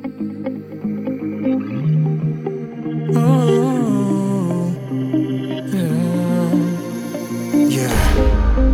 Oh, yeah.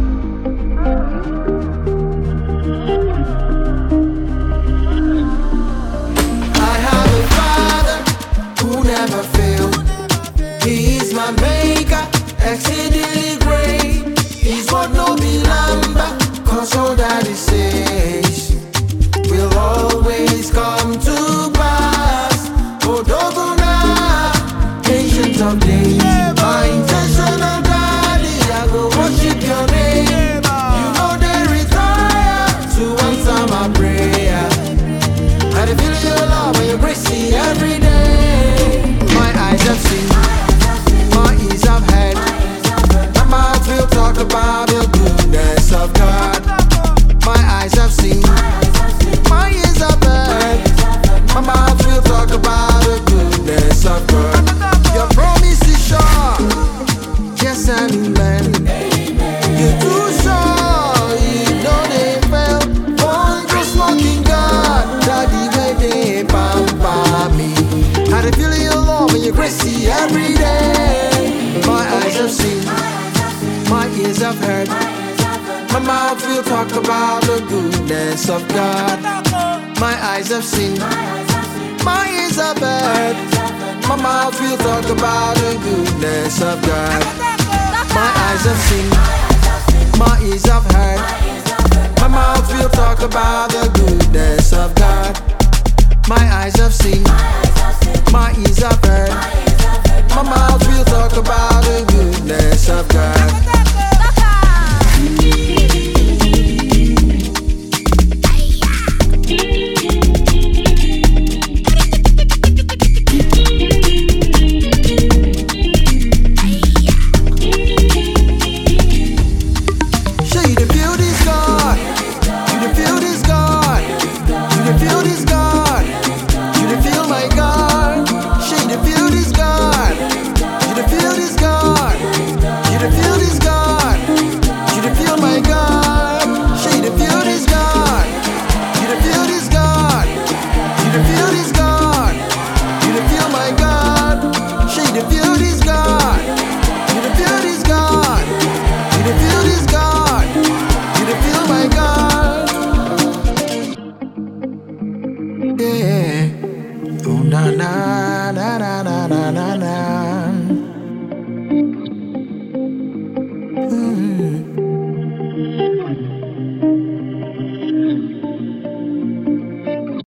I have a father who never failed. He is my maker, exceedingly great. He's what no be lumber, cause all that he says will always come to pass. Odoguna, ancient of days, my intentional daddy, I go worship your name. You know they retire to answer my prayer. I dey feel your love and your grace every day. My eyes have seen, my ears have heard, my mouth will talk about the goodness of God. My eyes have seen, my ears have heard, my mouth will talk about the goodness of God. Your promise is sure, yes and amen. You too sure, you know they fail. Wondrous working God, daddy where they pamper me. I dey feel your love and your grace every day. My eyes have seen, my ears have heard, my mouth will talk about the goodness of God. My eyes have seen, my ears have heard, my mouth will talk about the goodness of God. My eyes have seen, my ears have heard, my mouth will talk about the goodness of God. My eyes have seen, my ears have heard, my mouth will talk about the goodness of God. Sure you the feel this God, you the feel this God, you the feel this God, you the feel my God. Sure you the feel this God, you the feel this God, you the feel this God, you the feel my God. Sure you the feel this God, you the feel this God, you the feel this God, you the feel my God. Sure you the feel this God, you the feel this God, you the feel this God, you the feel my God. Yeah. Oh na na na na na na na.